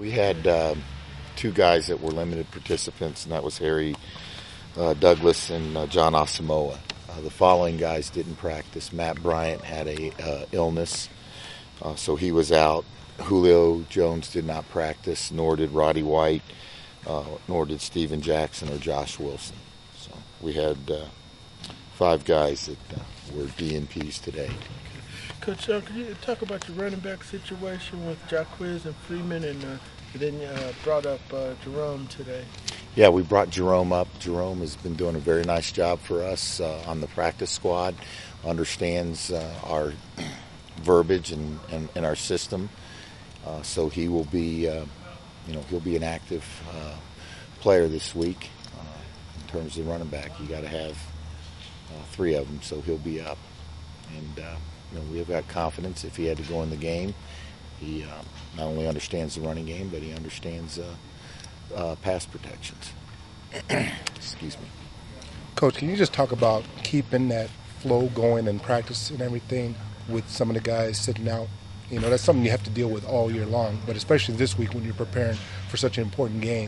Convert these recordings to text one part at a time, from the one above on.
We had two guys that were limited participants, and that was Harry Douglas and John Asamoah. The following guys didn't practice. Matt Bryant had a illness, so he was out. Julio Jones did not practice, nor did Roddy White, nor did Steven Jackson or Josh Wilson. So we had 5 guys that were DNPs today. Coach, could you talk about your running back situation with Jacquizz and Freeman, and then brought up Jerome today? Yeah, we brought Jerome up. Jerome has been doing a very nice job for us on the practice squad, understands our verbiage and our system. So he will be, he'll be an active player this week in terms of running back. You got to have 3 of them, so he'll be up. And we have got confidence. If he had to go in the game, he not only understands the running game, but he understands pass protections. Excuse me. Coach, can you just talk about keeping that flow going in practice and everything with some of the guys sitting out? That's something you have to deal with all year long, but especially this week when you're preparing for such an important game.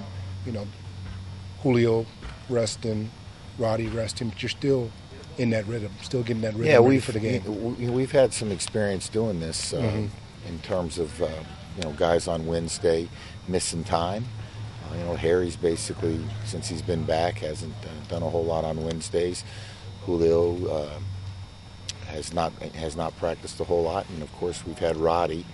Julio resting, Roddy resting, but you're still in that rhythm, still getting that rhythm ready for the game. We've had some experience doing this in terms of, guys on Wednesday missing time. Harry's basically, since he's been back, hasn't done a whole lot on Wednesdays. Julio has not practiced a whole lot, and of course we've had Roddy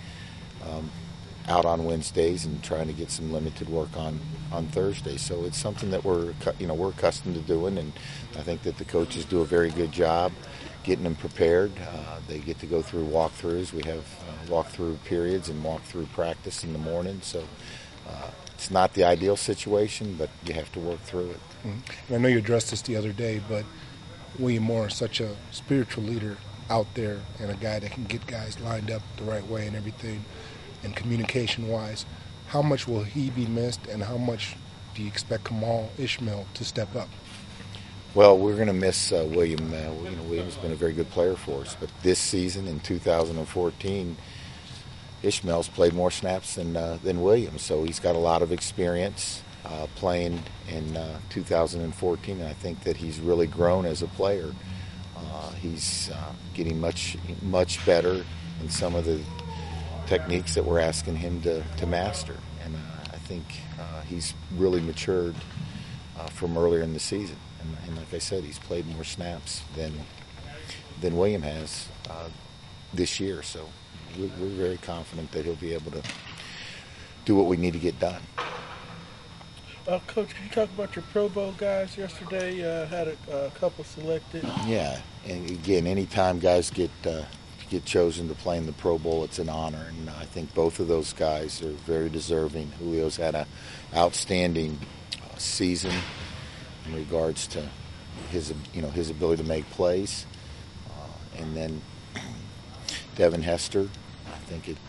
out on Wednesdays and trying to get some limited work on Thursday. So it's something that we're accustomed to doing, and I think that the coaches do a very good job getting them prepared. They get to go through walkthroughs. We have walkthrough periods and walkthrough practice in the morning. So it's not the ideal situation, but you have to work through it. Mm-hmm. I know you addressed this the other day, but William Moore is such a spiritual leader out there and a guy that can get guys lined up the right way and everything, and communication-wise. How much will he be missed, and how much do you expect Kamal Ishmael to step up? Well, we're going to miss William. William's been a very good player for us, but this season in 2014, Ishmael's played more snaps than William, so he's got a lot of experience playing in 2014, and I think that he's really grown as a player. He's getting much better in some of the techniques that we're asking him to master, and I think he's really matured from earlier in the season. And like I said, he's played more snaps than William has this year, so we're very confident that he'll be able to do what we need to get done. Coach, can you talk about your Pro Bowl guys yesterday? Had a couple selected. Yeah, and again, anytime guys get chosen to play in the Pro Bowl, it's an honor, and I think both of those guys are very deserving. Julio's had an outstanding season in regards to his ability to make plays, and then Devin Hester, I think it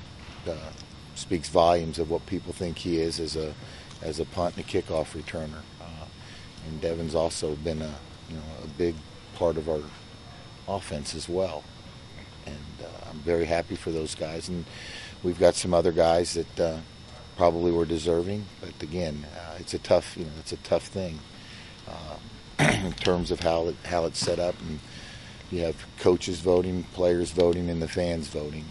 speaks volumes of what people think he is as a punt and a kickoff returner. And Devin's also been a big part of our offense as well. And I'm very happy for those guys. And we've got some other guys that probably were deserving, but again, it's a tough thing in terms of how it's set up. And you have coaches voting, players voting, and the fans voting.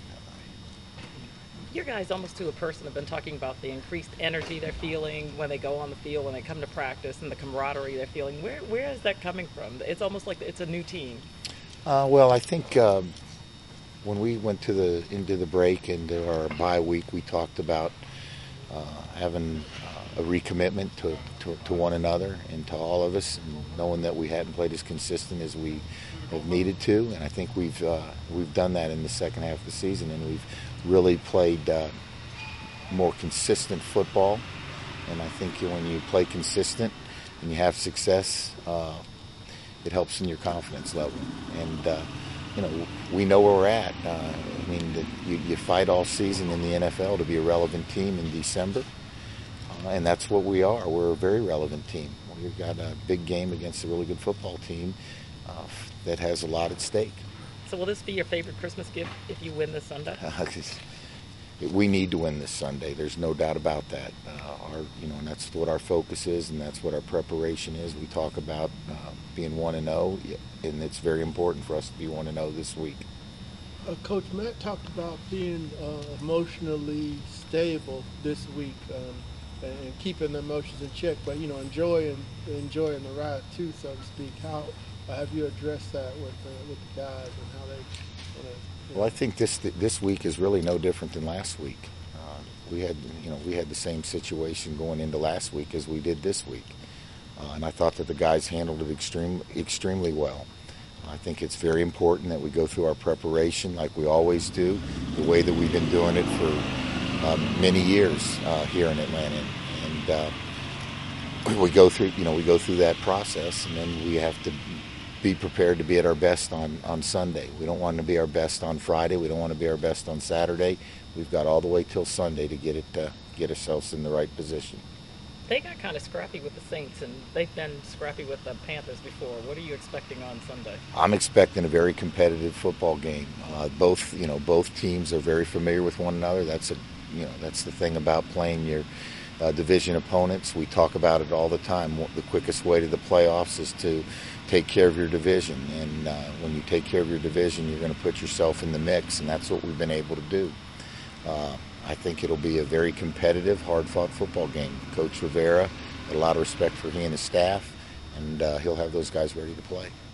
Your guys, almost to a person, have been talking about the increased energy they're feeling when they go on the field, when they come to practice, and the camaraderie they're feeling. Where is that coming from? It's almost like it's a new team. Well, I think when we went into the break and our bye week, we talked about having a recommitment to one another and to all of us, and knowing that we hadn't played as consistent as we have needed to. And I think we've done that in the second half of the season, and we've really played more consistent football. And I think when you play consistent and you have success, it helps in your confidence level. And we know where we're at. You fight all season in the NFL to be a relevant team in December, and that's what we are. We're a very relevant team. We've got a big game against a really good football team that has a lot at stake. So will this be your favorite Christmas gift if you win this Sunday? we need to win this Sunday. There's no doubt about that. And that's what our focus is, and that's what our preparation is. We talk about being 1-0, and it's very important for us to be 1-0 this week. Coach Matt talked about being emotionally stable this week and keeping the emotions in check, but enjoying the ride too, so to speak. How have you addressed that with the guys and how they? Well, I think this week is really no different than last week. We had the same situation going into last week as we did this week, and I thought that the guys handled it extremely well. I think it's very important that we go through our preparation like we always do, the way that we've been doing it for many years here in Atlanta, and we go through that process, and then we have to be prepared to be at our best on Sunday. We don't want to be our best on Friday. We don't want to be our best on Saturday. We've got all the way till Sunday to get ourselves in the right position. They got kind of scrappy with the Saints, and they've been scrappy with the Panthers before. What are you expecting on Sunday? I'm expecting a very competitive football game. Both teams are very familiar with one another. That's the thing about playing your division opponents. We talk about it all the time. The quickest way to the playoffs is to take care of your division, and when you take care of your division, you're going to put yourself in the mix, and that's what we've been able to do. I think it'll be a very competitive, hard-fought football game. Coach Rivera had a lot of respect for he and his staff, and he'll have those guys ready to play.